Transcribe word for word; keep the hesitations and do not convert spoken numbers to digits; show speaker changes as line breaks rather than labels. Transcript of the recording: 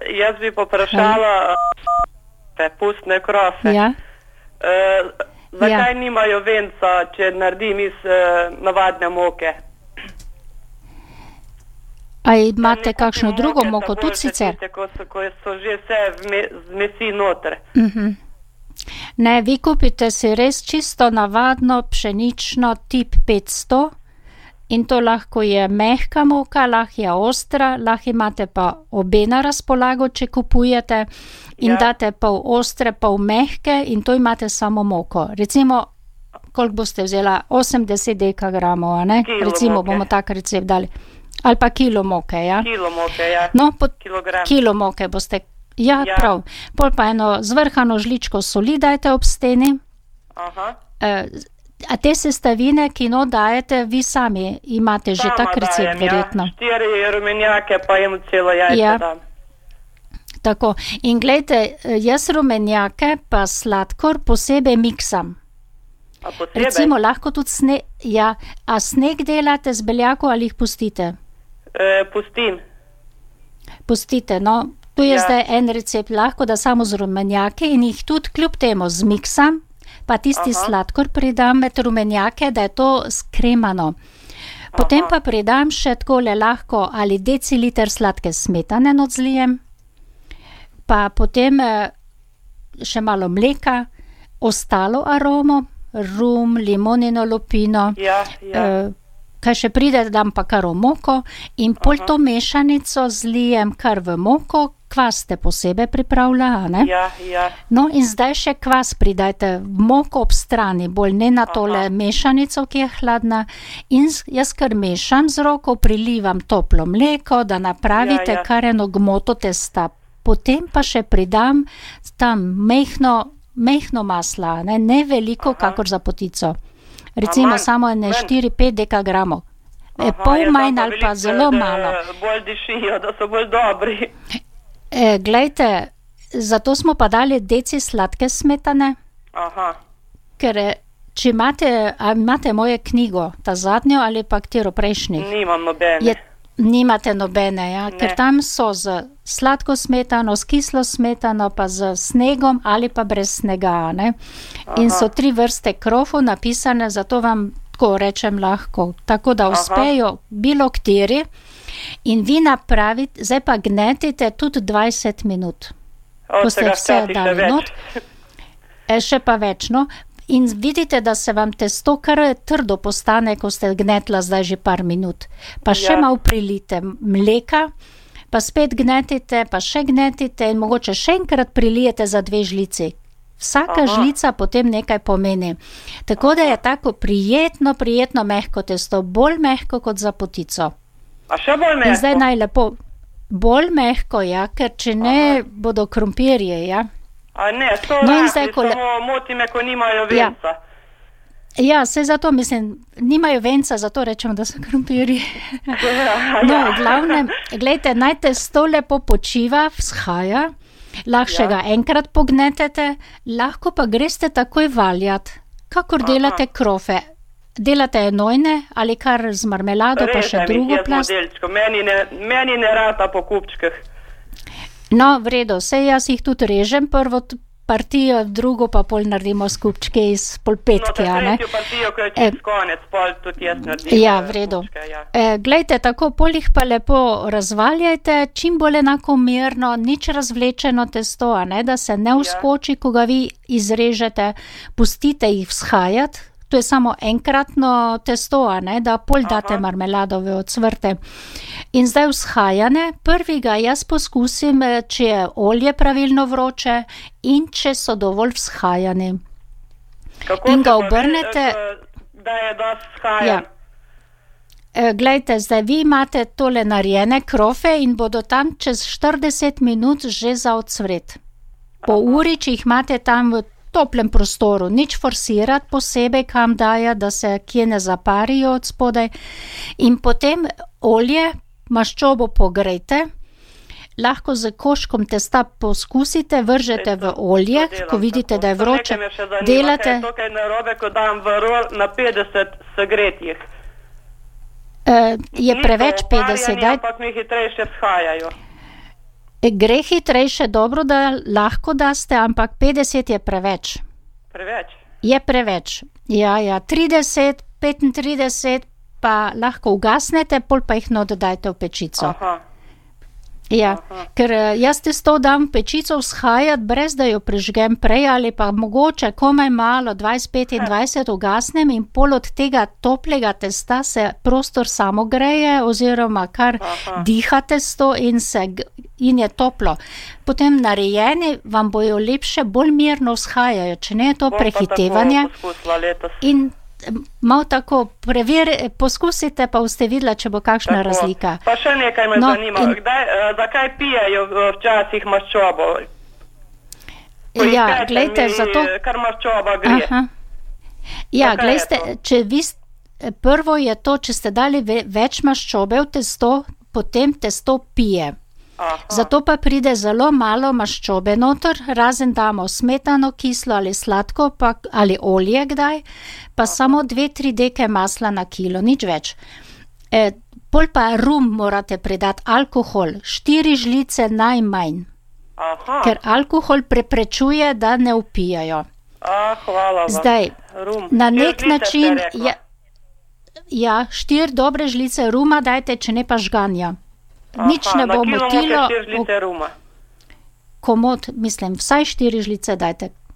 jaz bi poprašala uh, pustne krofe.
Ja.
Uh, zakaj
Ja.
nimajo venca, če naredim iz uh, navadne moke?
A imate
Da ne
kakšno
kupim
drugo
moke,
moko
ta
tudi
boljše
sicer?
tiste, Ko so, ko so že vse vme, zmesi noter.
Mhm. Ne, vi kupite si res čisto navadno pšenično tip petsto in to lahko je mehka moka, lahko je ostra, lahko imate pa obe na razpolago, če kupujete in
Ja.
date pol ostre, pol mehke in to imate samo moko. Recimo, koliko boste vzela? osemdeset dekagramov, a ne?
Kilo
Recimo
moke.
bomo tak recept dali. Ali pa kilo moke, ja?
Kilo moke, ja.
No, po
Kilogram.
kilo moke boste, ja,
Ja.
prav. Pol pa eno zvrhano žličko soli dajte ob steni.
Aha.
Eh, a te sestavine, ki no dajete, vi sami imate že
Sama
tak recept,
dajem,
verjetno.
Ja. Štiri rumenjake, pa jim celo jajce
Ja.
dam.
Tako. In glejte, jaz rumenjake pa sladkor posebej miksam.
A posebej?
Recimo lahko tudi sneg, ja, a sneg delate z beljako ali jih pustite?
E, pustim.
Pustite, no. Tu je
Ja.
zdaj en recept, lahko da samo z rumenjake in jih tudi kljub temu zmiksam, pa tisti
Aha.
sladkor pridam med rumenjake, da je to skremano. Potem
Aha.
pa pridam še takole lahko ali deciliter sladke smetane not zlijem, pa potem eh, še malo mleka, ostalo aromo, rum, limonino lupino,
Ja, ja.
eh, kaj še pride, dam pa kar v moko in pol
Aha.
to mešanico zlijem kar v moko, kvas ste posebej pripravlja, a ne?
Ja, ja.
No in zdaj še kvas pridajte v moko ob strani, bolj ne na tole
Aha.
mešanico, ki je hladna. In z- jaz kar mešam z roko, prilivam toplo mleko, da napravite
Ja, ja.
kar eno gmoto testa. Potem pa še pridam tam mehno, mehno masla, ne, ne veliko,
Aha.
kakor za potico. Recimo
manj,
samo ne
manj.
štiri pet dekagramov. E,
Aha,
pol
jaz
manj
dam
ali pa
veliko,
zelo
da
malo.
bolj dišijo, da so bolj dobri.
E, glejte, zato smo pa dali deci sladke smetane,
Aha.
ker eh, če imate, a imate mojo knjigo, ta zadnjo ali pa katero prejšnjih,
Nimam nobene.
je, nimate nobene, ja,
Ne.
ker tam so z sladko smetano, s kislo smetano, pa z snegom ali pa brez snega, ne. In
Aha.
so tri vrste krofov napisane, zato vam tako rečem lahko, tako da
Aha.
uspejo bilo kateri. In vi napravite, zdaj pa gnetite tudi dvajset minut.
Od
Ko ste
tega
vse
včasih še
dali
več.
not, e, še pa več, no. In vidite, da se vam testo kar trdo postane, ko ste gnetla zdaj že par minut. Pa še
Ja.
malo prilite mleka, pa spet gnetite, pa še gnetite in mogoče še enkrat prilijete za dve žlici. Vsaka
Aha.
žlica potem nekaj pomeni. Tako da je tako prijetno, prijetno mehko testo, bolj mehko kot za potico.
A še bolj
In zdaj
mehko?
naj lepo, bolj mehko, ja, ker če ne, bodo krompirje, ja.
A ne, so
No in
rahli,
zdaj, ko le-
samo moti me, ko nimajo
Ja.
venca.
Ja, se zato mislim, nimajo venca, zato rečemo, da so krompirji.
Ja.
No, v glavnem, glejte, naj testo lepo počiva, vzhaja, lahko še
Ja.
ga enkrat pognetete, lahko pa greste takoj valjat, kakor
Aha.
delate krofe. Delate enojne ali kar z marmelado, pa še
Režem jih
drugo
jaz
plast.
modelčko. Meni ne, meni ne rata po kupčkih.
No, v redu, saj jaz jih tudi režem, prvo t- partijo, drugo pa pol naredimo skupčke iz
No,
polpetke,
ta
a ne?
tretjo partijo, ko je
E.
čist konec, pol tudi jaz naredim.
Ja,
eh,
v redu.
kupčke, ja.
E, glejte, tako pol jih pa lepo razvaljajte, čim bolj enakomerno, nič razvlečeno testo, a ne, da se ne uskoči, ko ga vi izrežete, pustite jih vzhajati. To je samo enkratno testo, a ne, da pol date
Aha.
marmeladove ocvrte. In zdaj vzhajane, prvi ga jaz poskusim, eh, če je olje pravilno vroče in če so dovolj vzhajani.
Kako
In
se
ga
pa ve,
obrnete-
eh, da je dosti vzhajan?
Ja. E, glejte, zdaj vi imate tole narejene krofe in bodo tam čez štirideset minut že za odsvret. Po uri, če jih imate tam v toplem prostoru, nič forsirati posebej, kam daja, da se kje ne zaparijo od spodaj. In potem olje, maščobo pogrejte, lahko z koščkom testa poskusite, vržete v olje,
To delam
ko vidite,
tako.
da je
To
vroče,
nekaj me še zanima,
delate.
kaj je to kaj narobe, ko dam v rol na petdeset segretjih.
E, je
Niso
preveč petdeset,
oparjeni,
daj,
ampak mi hitrejše vzhajajo.
Gre hitrejše, dobro, da lahko daste, ampak petdeset je preveč.
Preveč?
Je preveč. Ja, ja, trideset, petintrideset pa lahko ugasnete, pol pa jih not dajte v pečico.
Aha.
Ja,
Aha.
ker jaz testo dam v pečico vzhajati, brez da jo prižgem prej ali pa mogoče komaj malo, dvajset petindvajset ugasnem in pol od tega toplega testa se prostor samo greje oziroma kar
Aha.
diha testo in, se, in je toplo. Potem narejeni vam bojo lepše, bolj mirno vzhajajo, če ne je to
Bom pa
prehitevanje.
tako poskusila letos.
In malo tako preveri, poskusite, pa boste videla, če bo kakšna
Tako.
razlika.
Pa še nekaj me
No,
zanima.
in-
Kdaj, eh, zakaj pijejo eh, včasih maščobo? Ko jih
Ja,
pečem,
glejte,
mi,
zato...
eh, Kar maščoba gre.
Aha. Ja,
Zakaj je
glejte,
to?
če vi, st- prvo je to, če ste dali ve, več maščobe v testo, potem testo pije.
Aha.
Zato pa pride zelo malo maščobe noter, razen damo smetano, kislo ali sladko, pa, ali olje kdaj, pa Aha. samo dve, tri deke masla na kilo, nič več. E, pol pa rum morate pridati, alkohol, štiri žlice najmanj,
Aha.
ker alkohol preprečuje, da ne upijajo.
A, hvala vam.
Zdaj,
Rum.
na
Štiri
nek
žlice
način,
ste rekla.
ja, ja, štiri dobre žlice ruma dajte, če ne pa žganja. Nič
Aha,
ne bo
na kilo
motilo,
moke štiri žlice ruma.
komot, mislim, vsaj štiri žlice dajte.